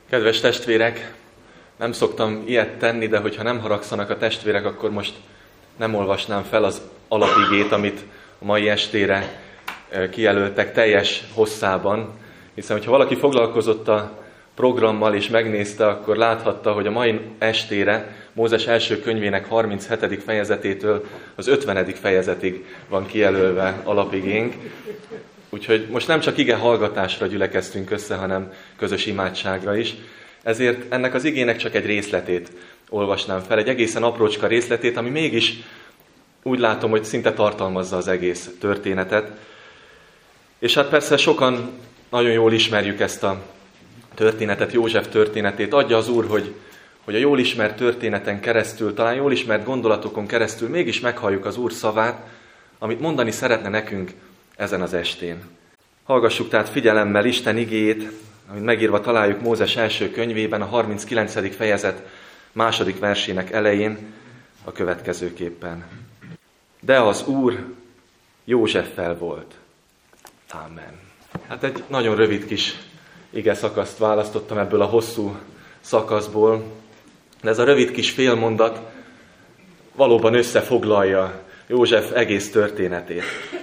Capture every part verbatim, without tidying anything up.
Kedves testvérek, nem szoktam ilyet tenni, de hogyha nem haragszanak a testvérek, akkor most nem olvasnám fel az alapigét, amit a mai estére kijelöltek teljes hosszában, hiszen hogyha valaki foglalkozott a programmal és megnézte, akkor láthatta, hogy a mai estére Mózes első könyvének harminchetedik fejezetétől az ötvenedik fejezetig van kijelölve alapigénk. Úgyhogy most nem csak ige hallgatásra gyülekeztünk össze, hanem közös imádságra is. Ezért ennek az igének csak egy részletét olvasnám fel, egy egészen aprócska részletét, ami mégis úgy látom, hogy szinte tartalmazza az egész történetet. És hát persze sokan nagyon jól ismerjük ezt a történetet, József történetét. Adja az Úr, hogy, hogy a jól ismert történeten keresztül, talán jól ismert gondolatokon keresztül mégis meghalljuk az Úr szavát, amit mondani szeretne nekünk ezen az estén. Hallgassuk tehát figyelemmel Isten igéjét, amit megírva találjuk Mózes első könyvében, a harminckilencedik fejezet második versének elején, a következőképpen. De az Úr Józseffel volt. Ámen. Hát egy nagyon rövid kis ige szakaszt választottam ebből a hosszú szakaszból, de ez a rövid kis félmondat valóban összefoglalja József egész történetét.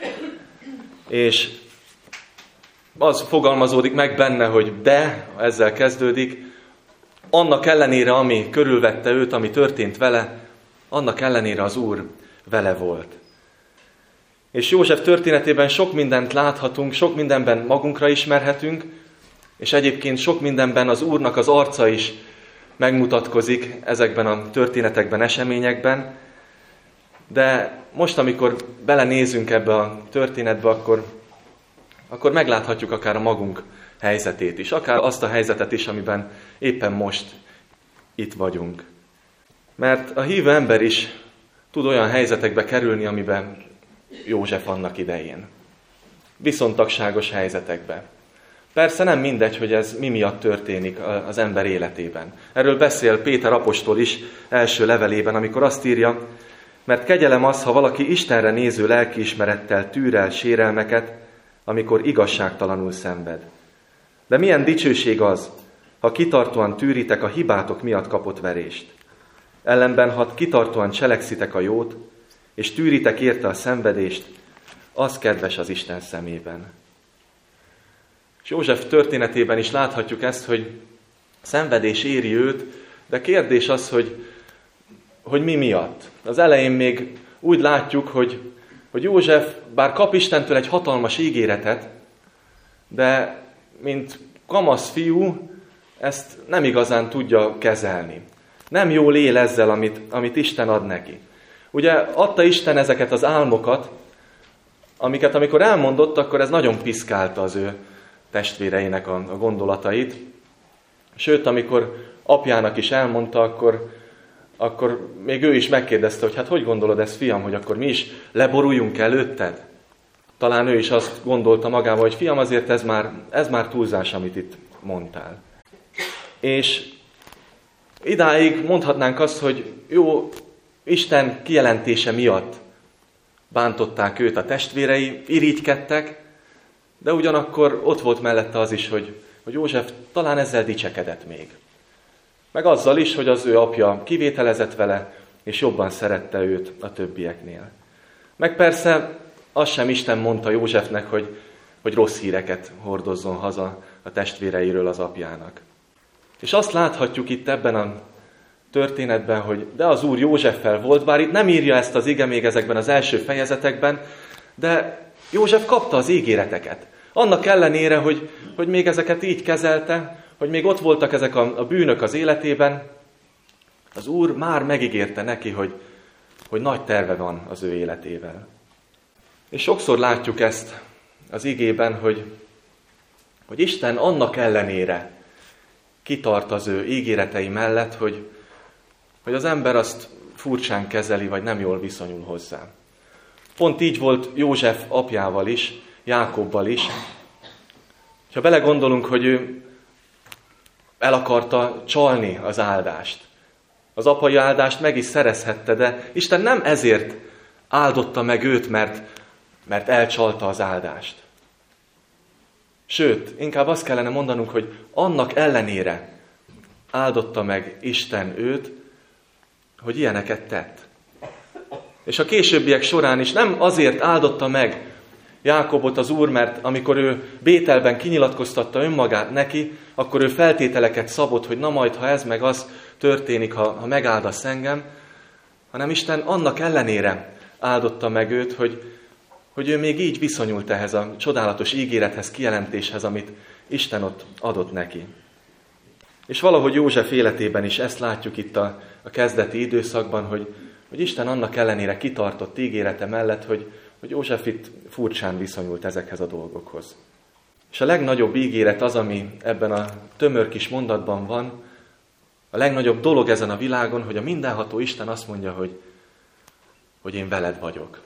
És az fogalmazódik meg benne, hogy de, ezzel kezdődik, annak ellenére, ami körülvette őt, ami történt vele, annak ellenére az Úr vele volt. És József történetében sok mindent láthatunk, sok mindenben magunkra ismerhetünk, és egyébként sok mindenben az Úrnak az arca is megmutatkozik ezekben a történetekben, eseményekben. De most, amikor belenézünk ebbe a történetbe, akkor, akkor megláthatjuk akár a magunk helyzetét is, akár azt a helyzetet is, amiben éppen most itt vagyunk. Mert a hívő ember is tud olyan helyzetekbe kerülni, amiben József annak idején. Viszontagságos helyzetekbe. Persze nem mindegy, hogy ez mi miatt történik az ember életében. Erről beszél Péter apostol is első levelében, amikor azt írja, mert kegyelem az, ha valaki Istenre néző lelkiismerettel tűrel sérelmeket, amikor igazságtalanul szenved. De milyen dicsőség az, ha kitartóan tűritek a hibátok miatt kapott verést. Ellenben, ha kitartóan cselekszitek a jót, és tűritek érte a szenvedést, az kedves az Isten szemében. És József történetében is láthatjuk ezt, hogy szenvedés éri őt, de kérdés az, hogy, hogy mi miatt. Az elején még úgy látjuk, hogy, hogy József bár kap Istentől egy hatalmas ígéretet, de mint kamasz fiú, ezt nem igazán tudja kezelni. Nem jól él ezzel, amit, amit Isten ad neki. Ugye adta Isten ezeket az álmokat, amiket amikor elmondott, akkor ez nagyon piszkálta az ő testvéreinek a, a gondolatait. Sőt, amikor apjának is elmondta, akkor, akkor még ő is megkérdezte, hogy hát hogy gondolod ezt, fiam, hogy akkor mi is leboruljunk előtted? Talán ő is azt gondolta magával, hogy fiam, azért ez már, ez már túlzás, amit itt mondtál. És idáig mondhatnánk azt, hogy jó, Isten kijelentése miatt bántották őt a testvérei, irigykedtek, de ugyanakkor ott volt mellette az is, hogy, hogy József talán ezzel dicsekedett még. Meg azzal is, hogy az ő apja kivételezett vele, és jobban szerette őt a többieknél. Meg persze azt sem Isten mondta Józsefnek, hogy, hogy rossz híreket hordozzon haza a testvéreiről az apjának. És azt láthatjuk itt ebben a történetben, hogy de az Úr Józseffel volt, bár itt nem írja ezt az ige még ezekben az első fejezetekben, de József kapta az ígéreteket. Annak ellenére, hogy, hogy még ezeket így kezelte, hogy még ott voltak ezek a, a bűnök az életében, az Úr már megígérte neki, hogy, hogy nagy terve van az ő életével. És sokszor látjuk ezt az igében, hogy, hogy Isten annak ellenére kitart az ő ígéretei mellett, hogy, hogy az ember azt furcsán kezeli, vagy nem jól viszonyul hozzá. Pont így volt József apjával is, Jákobbal is. Ha belegondolunk, hogy ő el akarta csalni az áldást. Az apai áldást meg is szerezhette, de Isten nem ezért áldotta meg őt, mert, mert elcsalta az áldást. Sőt, inkább azt kellene mondanunk, hogy annak ellenére, áldotta meg Isten őt, hogy ilyeneket tett. És a későbbiek során is nem azért áldotta meg Jákobot az Úr, mert amikor ő Bételben kinyilatkoztatta önmagát neki, akkor ő feltételeket szabott, hogy na majd, ha ez meg az történik, ha, ha megáldasz engem, hanem Isten annak ellenére áldotta meg őt, hogy, hogy ő még így viszonyult ehhez a csodálatos ígérethez, kijelentéshez, amit Isten ott adott neki. És valahogy József életében is ezt látjuk itt a, a kezdeti időszakban, hogy, hogy Isten annak ellenére kitartott ígérete mellett, hogy, hogy József itt furcsán viszonyult ezekhez a dolgokhoz. És a legnagyobb ígéret az, ami ebben a tömör kis mondatban van, a legnagyobb dolog ezen a világon, hogy a mindenható Isten azt mondja, hogy, hogy én veled vagyok.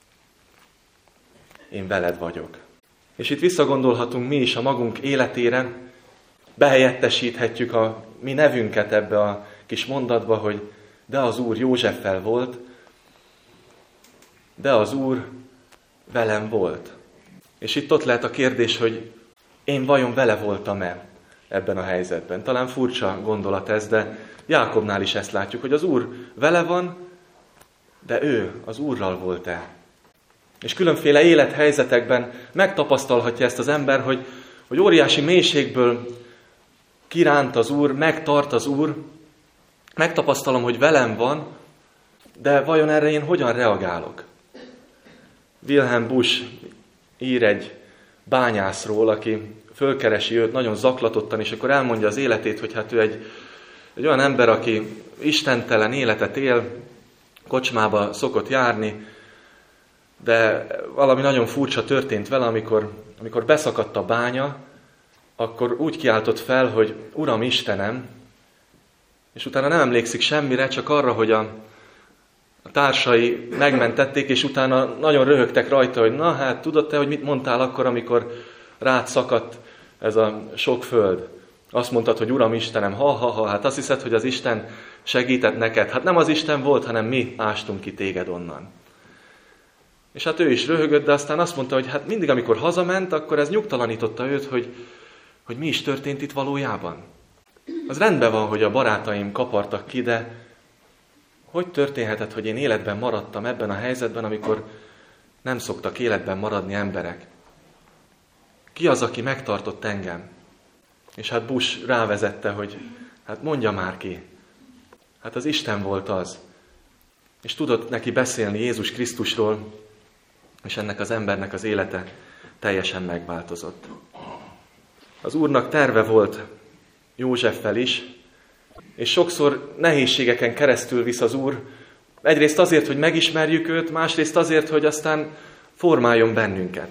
Én veled vagyok. És itt visszagondolhatunk mi is a magunk életére, behelyettesíthetjük a mi nevünket ebbe a kis mondatba, hogy de az Úr Józseffel volt, de az Úr velem volt. És itt ott lehet a kérdés, hogy én vajon vele voltam-e ebben a helyzetben. Talán furcsa gondolat ez, de Jákobnál is ezt látjuk, hogy az Úr vele van, de ő az Úrral volt-e. És különféle élethelyzetekben megtapasztalhatja ezt az ember, hogy, hogy óriási mélységből kiránt az Úr, megtart az Úr, megtapasztalom, hogy velem van, de vajon erre én hogyan reagálok? Wilhelm Busch ír egy bányászról, aki fölkeresi őt nagyon zaklatottan, és akkor elmondja az életét, hogy hát ő egy, egy olyan ember, aki istentelen életet él, kocsmába szokott járni, de valami nagyon furcsa történt vele, amikor, amikor beszakadt a bánya, akkor úgy kiáltott fel, hogy Uram Istenem, és utána nem emlékszik semmire, csak arra, hogy a, a társai megmentették, és utána nagyon röhögtek rajta, hogy na hát tudod te, hogy mit mondtál akkor, amikor rád szakadt ez a sok föld. Azt mondtad, hogy Uram Istenem, ha-ha-ha, hát azt hiszed, hogy az Isten segített neked. Hát nem az Isten volt, hanem mi ástunk ki téged onnan. És hát ő is röhögött, de aztán azt mondta, hogy hát mindig, amikor hazament, akkor ez nyugtalanította őt, hogy, hogy mi is történt itt valójában. Az rendben van, hogy a barátaim kapartak ki, de hogy történhetett, hogy én életben maradtam ebben a helyzetben, amikor nem szoktak életben maradni emberek? Ki az, aki megtartott engem? És hát Busch rávezette, hogy hát mondja már ki. Hát az Isten volt az. És tudott neki beszélni Jézus Krisztusról, és ennek az embernek az élete teljesen megváltozott. Az Úrnak terve volt Józseffel is, és sokszor nehézségeken keresztül visz az Úr. Egyrészt azért, hogy megismerjük őt, másrészt azért, hogy aztán formáljon bennünket.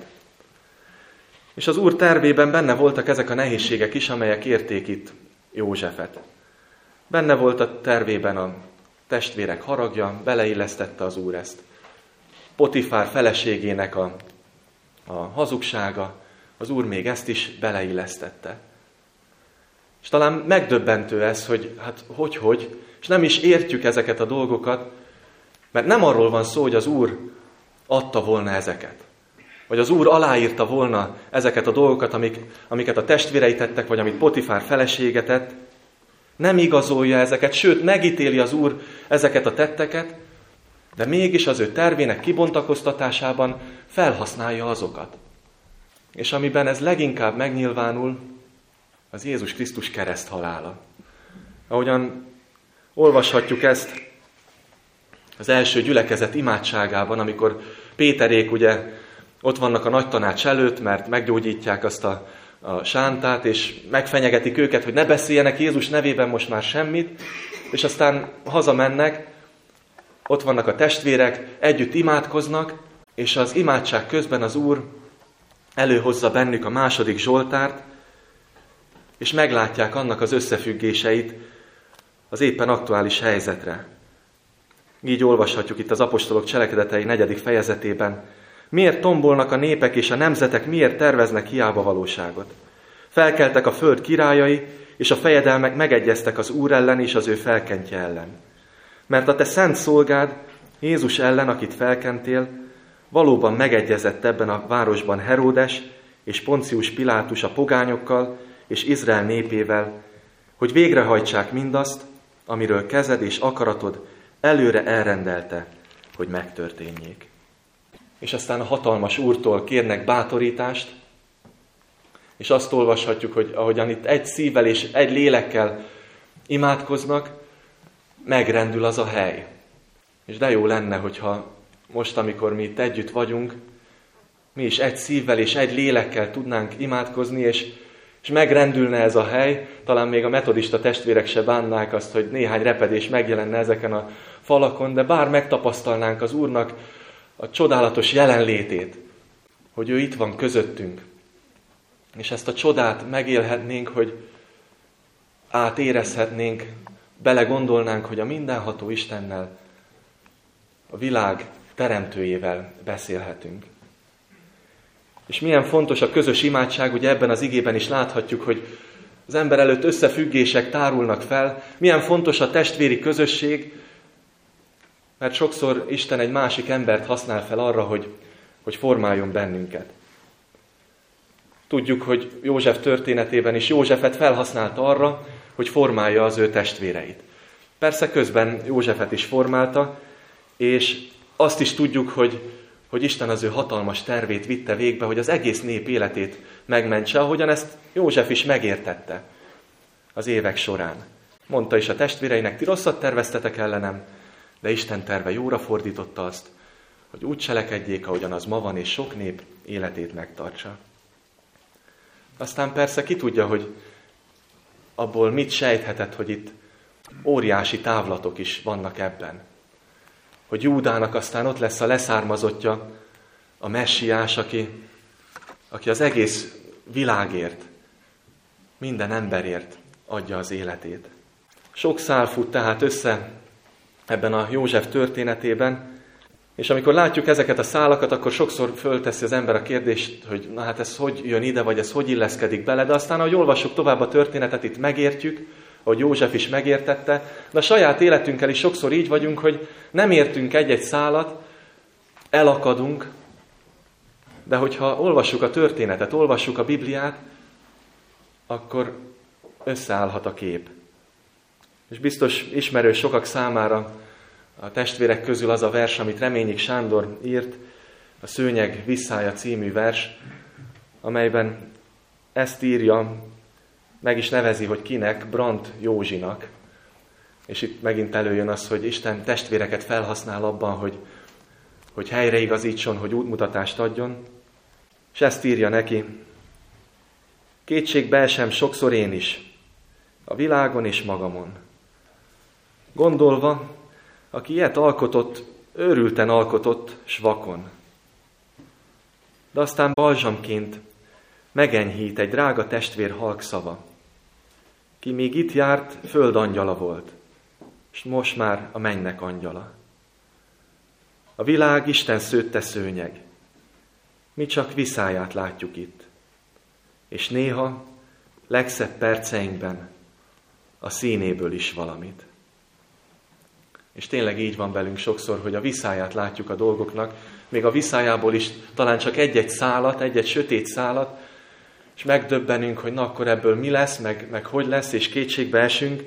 És az Úr tervében benne voltak ezek a nehézségek is, amelyek érték itt Józsefet. Benne volt a tervében a testvérek haragja, beleillesztette az Úr ezt. Potifár feleségének a, a hazugsága, az Úr még ezt is beleillesztette. És talán megdöbbentő ez, hogy hát hogy-hogy, és nem is értjük ezeket a dolgokat, mert nem arról van szó, hogy az Úr adta volna ezeket. Vagy az Úr aláírta volna ezeket a dolgokat, amik, amiket a testvérei tettek, vagy amit Potifár felesége tett. Nem igazolja ezeket, sőt megítéli az Úr ezeket a tetteket, de mégis az ő tervének kibontakoztatásában felhasználja azokat. És amiben ez leginkább megnyilvánul, az Jézus Krisztus kereszthalála. Ahogyan olvashatjuk ezt az első gyülekezet imádságában, amikor Péterék ugye ott vannak a nagy tanács előtt, mert meggyógyítják azt a, a sántát, és megfenyegetik őket, hogy ne beszéljenek Jézus nevében most már semmit, és aztán hazamennek, ott vannak a testvérek, együtt imádkoznak, és az imádság közben az Úr előhozza bennük a második Zsoltárt, és meglátják annak az összefüggéseit az éppen aktuális helyzetre. Így olvashatjuk itt az apostolok cselekedetei negyedik fejezetében. Miért tombolnak a népek és a nemzetek, miért terveznek hiába valóságot? Felkeltek a föld királyai, és a fejedelmek megegyeztek az Úr ellen és az ő felkentje ellen. Mert a te szent szolgád, Jézus ellen, akit felkentél, valóban megegyezett ebben a városban Heródes és Poncius Pilátus a pogányokkal és Izrael népével, hogy végrehajtsák mindazt, amiről kezed és akaratod előre elrendelte, hogy megtörténjék. És aztán a hatalmas Úrtól kérnek bátorítást, és azt olvashatjuk, hogy ahogyan itt egy szívvel és egy lélekkel imádkoznak, megrendül az a hely. És de jó lenne, hogyha most, amikor mi itt együtt vagyunk, mi is egy szívvel és egy lélekkel tudnánk imádkozni, és, és megrendülne ez a hely. Talán még a metodista testvérek se bánnák azt, hogy néhány repedés megjelenne ezeken a falakon, de bár megtapasztalnánk az Úrnak a csodálatos jelenlétét, hogy ő itt van közöttünk, és ezt a csodát megélhetnénk, hogy átérezhetnénk, belegondolnánk, hogy a mindenható Istennel, a világ teremtőjével beszélhetünk. És milyen fontos a közös imádság, ugye ebben az igében is láthatjuk, hogy az ember előtt összefüggések tárulnak fel, milyen fontos a testvéri közösség, mert sokszor Isten egy másik embert használ fel arra, hogy, hogy formáljon bennünket. Tudjuk, hogy József történetében is Józsefet felhasználta arra, hogy formálja az ő testvéreit. Persze közben Józsefet is formálta, és azt is tudjuk, hogy, hogy Isten az ő hatalmas tervét vitte végbe, hogy az egész nép életét megmentse, ahogyan ezt József is megértette az évek során. Mondta is a testvéreinek, ti rosszat terveztetek ellenem, de Isten terve jóra fordította azt, hogy úgy cselekedjék, ahogyan az ma van, és sok nép életét megtartsa. Aztán persze ki tudja, hogy abból mit sejthetett, hogy itt óriási távlatok is vannak ebben. Hogy Júdának aztán ott lesz a leszármazottja, a messiás, aki, aki az egész világért, minden emberért adja az életét. Sok szál fut tehát össze ebben a József történetében, és amikor látjuk ezeket a szálakat, akkor sokszor fölteszi az ember a kérdést, hogy na hát ez hogy jön ide, vagy ez hogy illeszkedik bele, de aztán, ahogy olvassuk tovább a történetet, itt megértjük, ahogy József is megértette, de a saját életünkkel is sokszor így vagyunk, hogy nem értünk egy-egy szálat, elakadunk, de hogyha olvassuk a történetet, olvassuk a Bibliát, akkor összeállhat a kép. És biztos ismerős sokak számára a testvérek közül az a vers, amit Reményik Sándor írt, a Szőnyeg visszája című vers, amelyben ezt írja, meg is nevezi, hogy kinek, Brandt Józsinak. És itt megint előjön az, hogy Isten testvéreket felhasznál abban, hogy, hogy helyreigazítson, hogy útmutatást adjon. És ezt írja neki: kétségbe esem sokszor én is, a világon és magamon. Gondolva, aki ilyet alkotott, őrülten alkotott, s vakon. De aztán balzsamként megenyhít egy drága testvér halk szava, ki még itt járt, földangyala volt, s most már a mennynek angyala. A világ Isten szőtte szőnyeg, mi csak viszáját látjuk itt, és néha, legszebb perceinkben a színéből is valamit. És tényleg így van velünk sokszor, hogy a viszáját látjuk a dolgoknak, még a viszájából is talán csak egy-egy szálat, egy-egy sötét szálat, és megdöbbenünk, hogy na akkor ebből mi lesz, meg, meg hogy lesz, és kétségbe esünk.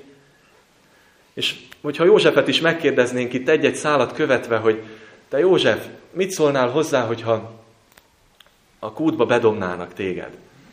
És hogyha Józsefet is megkérdeznénk itt egy-egy szálat követve, hogy te József, mit szólnál hozzá, hogyha a kútba bedobnának téged?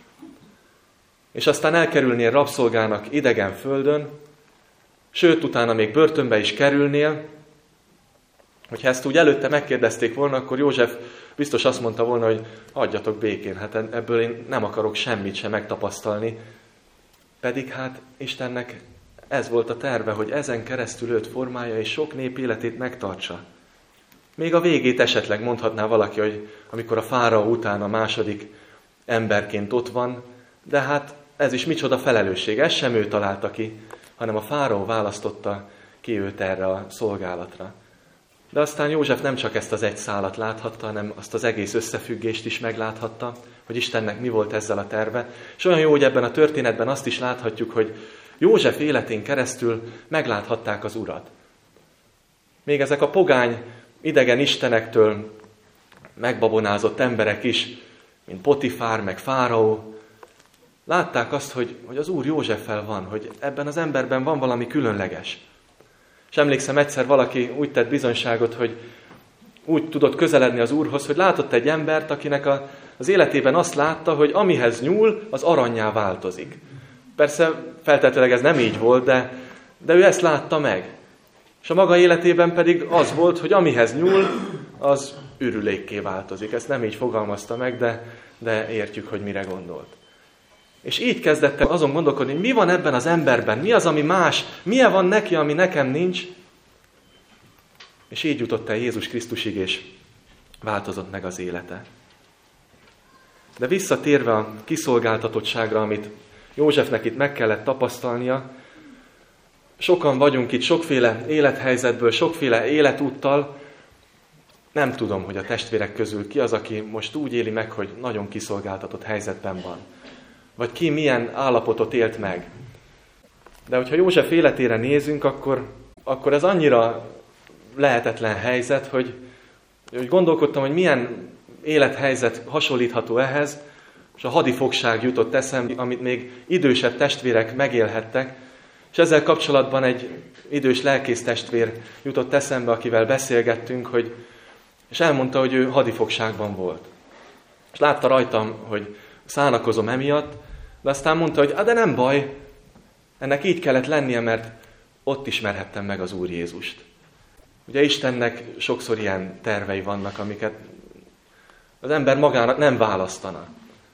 És aztán elkerülnél rabszolgának idegen földön, sőt, utána még börtönbe is kerülnél. Hogyha ezt úgy előtte megkérdezték volna, akkor József biztos azt mondta volna, hogy hagyjatok békén, hát ebből én nem akarok semmit sem megtapasztalni. Pedig hát Istennek ez volt a terve, hogy ezen keresztül őt formálja, és sok nép életét megtartsa. Még a végét esetleg mondhatná valaki, hogy amikor a fáraó után a második emberként ott van, de hát ez is micsoda felelősség, ez sem ő találta ki, hanem a fáraó választotta ki őt erre a szolgálatra. De aztán József nem csak ezt az egy szálat láthatta, hanem azt az egész összefüggést is megláthatta, hogy Istennek mi volt ezzel a terve. És olyan jó, hogy ebben a történetben azt is láthatjuk, hogy József életén keresztül megláthatták az Urat. Még ezek a pogány, idegen istenektől megbabonázott emberek is, mint Potifár, meg Fáraó, Látták azt, hogy, hogy az Úr Józseffel van, hogy ebben az emberben van valami különleges. És emlékszem, egyszer valaki úgy tett bizonyságot, hogy úgy tudott közeledni az Úrhoz, hogy látott egy embert, akinek a, az életében azt látta, hogy amihez nyúl, az arannyá változik. Persze feltétlenül ez nem így volt, de, de ő ezt látta meg. És a maga életében pedig az volt, hogy amihez nyúl, az ürülékké változik. Ezt nem így fogalmazta meg, de, de értjük, hogy mire gondolt. És így kezdett el azon gondolkodni, mi van ebben az emberben, mi az, ami más, milyen van neki, ami nekem nincs. És így jutott el Jézus Krisztusig, és változott meg az élete. De visszatérve a kiszolgáltatottságra, amit Józsefnek itt meg kellett tapasztalnia, sokan vagyunk itt sokféle élethelyzetből, sokféle életúttal. Nem tudom, hogy a testvérek közül ki az, aki most úgy éli meg, hogy nagyon kiszolgáltatott helyzetben van. Vagy ki milyen állapotot élt meg. De hogyha József életére nézünk, akkor, akkor ez annyira lehetetlen helyzet, hogy, hogy gondolkodtam, hogy milyen élethelyzet hasonlítható ehhez, és a hadifogság jutott eszembe, amit még idősebb testvérek megélhettek, és ezzel kapcsolatban egy idős lelkész testvér jutott eszembe, akivel beszélgettünk, hogy, és elmondta, hogy ő hadifogságban volt. És látta rajtam, hogy szánakozom emiatt, de aztán mondta, hogy de nem baj, ennek így kellett lennie, mert ott ismerhettem meg az Úr Jézust. Ugye Istennek sokszor ilyen tervei vannak, amiket az ember magának nem választana.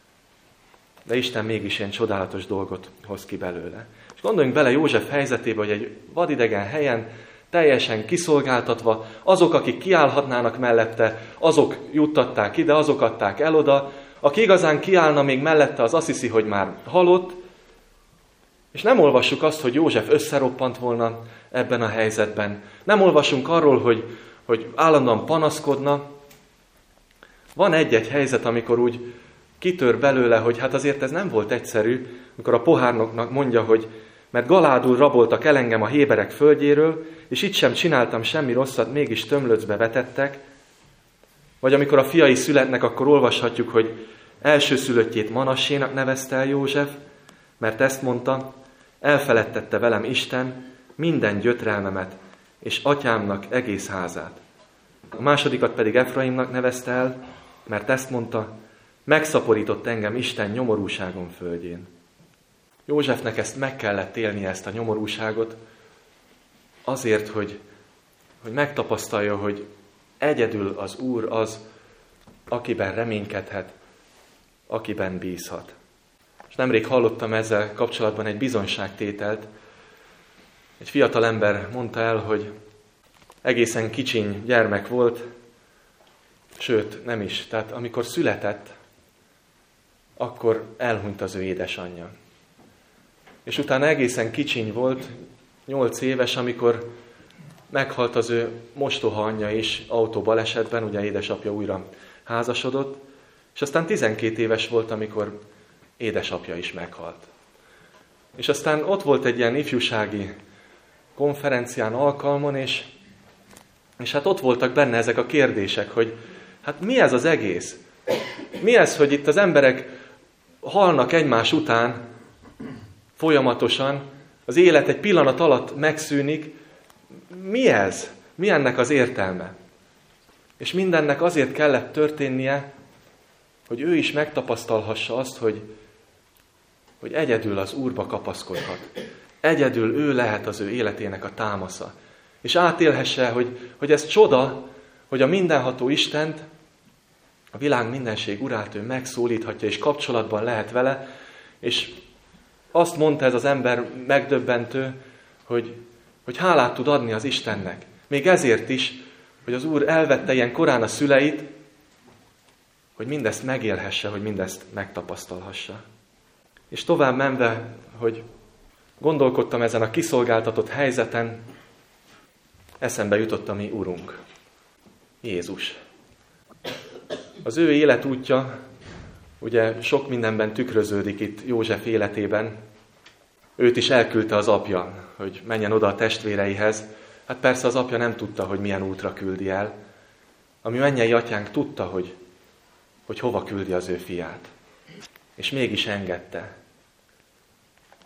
De Isten mégis ilyen csodálatos dolgot hoz ki belőle. És gondoljunk bele József helyzetébe, hogy egy vadidegen helyen, teljesen kiszolgáltatva, azok, akik kiállhatnának mellette, azok juttatták ide, azok adták el oda, aki igazán kiállna még mellette, az azt hiszi, hogy már halott, és nem olvassuk azt, hogy József összeroppant volna ebben a helyzetben. Nem olvasunk arról, hogy, hogy állandóan panaszkodna. Van egy-egy helyzet, amikor úgy kitör belőle, hogy hát azért ez nem volt egyszerű, amikor a pohárnoknak mondja, hogy mert galádul raboltak el engem a héberek földjéről, és itt sem csináltam semmi rosszat, mégis tömlöcbe vetettek. Vagy amikor a fiai születnek, akkor olvashatjuk, hogy elsőszülöttjét Manassénak nevezte el József, mert ezt mondta, elfeledtette velem Isten minden gyötrelmemet, és atyámnak egész házát. A másodikat pedig Efraimnak nevezte el, mert ezt mondta, megszaporított engem Isten nyomorúságom földjén. Józsefnek ezt meg kellett élnie, ezt a nyomorúságot, azért, hogy, hogy megtapasztalja, hogy egyedül az Úr az, akiben reménykedhet, akiben bízhat. És nemrég hallottam ezzel kapcsolatban egy bizonyságtételt. Egy fiatal ember mondta el, hogy egészen kicsiny gyermek volt, sőt, nem is. Tehát amikor született, akkor elhunyt az ő édesanyja. És utána egészen kicsiny volt, nyolc éves, amikor meghalt az ő mostoha anyja is autóbalesetben, ugye édesapja újra házasodott, és aztán tizenkét éves volt, amikor édesapja is meghalt. És aztán ott volt egy ilyen ifjúsági konferencián, alkalmon, és, és hát ott voltak benne ezek a kérdések, hogy hát mi ez az egész? Mi ez, hogy itt az emberek halnak egymás után folyamatosan, az élet egy pillanat alatt megszűnik? Mi ez? Mi ennek az értelme? És mindennek azért kellett történnie, hogy ő is megtapasztalhassa azt, hogy, hogy egyedül az Úrba kapaszkodhat. Egyedül ő lehet az ő életének a támasza. És átélhesse, hogy, hogy ez csoda, hogy a mindenható Istent, a világ mindenség urát ő megszólíthatja, és kapcsolatban lehet vele, és azt mondta ez az ember megdöbbentő, hogy, hogy hálát tud adni az Istennek. Még ezért is, hogy az Úr elvette ilyen korán a szüleit, hogy mindezt megélhesse, hogy mindezt megtapasztalhassa. És tovább menve, hogy gondolkodtam ezen a kiszolgáltatott helyzeten, eszembe jutott a mi Urunk, Jézus. Az ő életútja ugye sok mindenben tükröződik itt József életében. Őt is elküldte az apja, hogy menjen oda a testvéreihez. Hát persze az apja nem tudta, hogy milyen útra küldi el. A mi mennyei atyánk tudta, hogy, hogy hova küldi az ő fiát. És mégis engedte.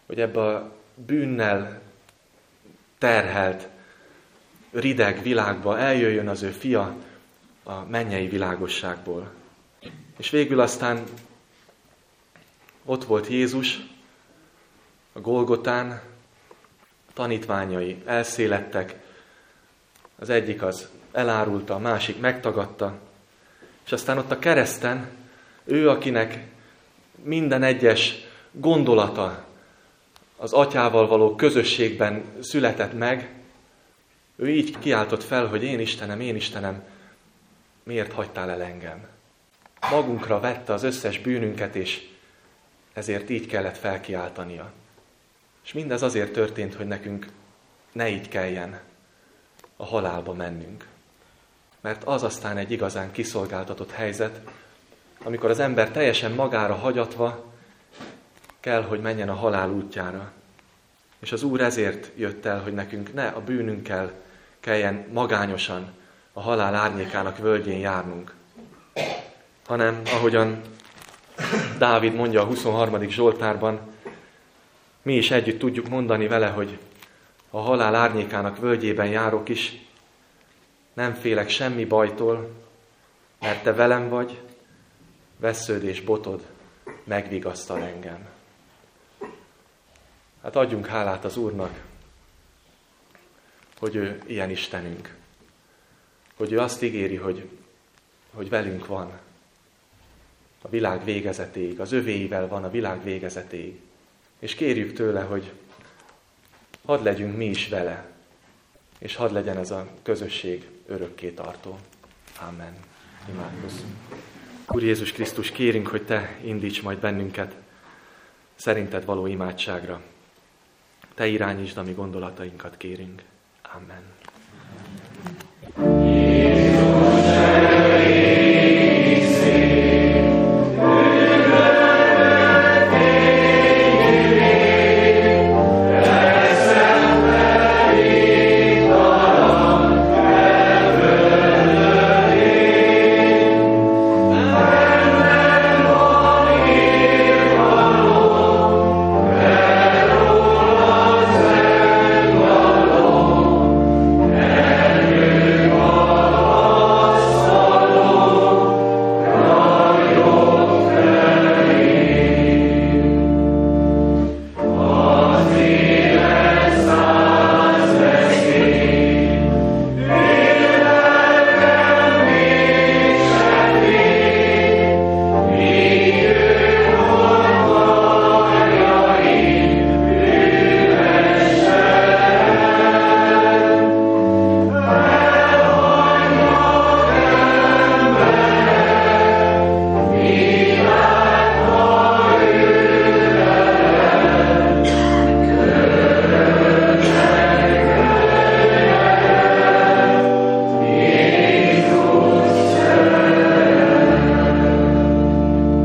hogy ebbe a bűnnel terhelt, rideg világba eljöjjön az ő fia a mennyei világosságból. És végül aztán ott volt Jézus a Golgotán, a tanítványai elszélettek, az egyik az elárulta, a másik megtagadta, és aztán ott a kereszten ő, akinek minden egyes gondolata az atyával való közösségben született meg, ő így kiáltott fel, hogy én Istenem, én Istenem, miért hagytál el engem? Magunkra vette az összes bűnünket, és ezért így kellett felkiáltania. És mindez azért történt, hogy nekünk ne így kelljen a halálba mennünk. Mert az aztán egy igazán kiszolgáltatott helyzet, amikor az ember teljesen magára hagyatva kell, hogy menjen a halál útjára. És az Úr ezért jött el, hogy nekünk ne a bűnünkkel kelljen magányosan a halál árnyékának völgyén járnunk, hanem ahogyan Dávid mondja a huszonharmadik Zsoltárban, mi is együtt tudjuk mondani vele, hogy a halál árnyékának völgyében járok is, nem félek semmi bajtól, mert te velem vagy, vessződ és botod megvigasztal engem. Hát adjunk hálát az Úrnak, hogy ő ilyen Istenünk, hogy ő azt ígéri, hogy, hogy velünk van a világ végezetéig, az övéivel van a világ végezetéig. És kérjük tőle, hogy hadd legyünk mi is vele, és hadd legyen ez a közösség örökké tartó. Amen. Imádkozzunk. Úr Jézus Krisztus, kérünk, hogy Te indíts majd bennünket szerinted való imádságra. Te irányítsd a mi gondolatainkat, kérünk. Amen.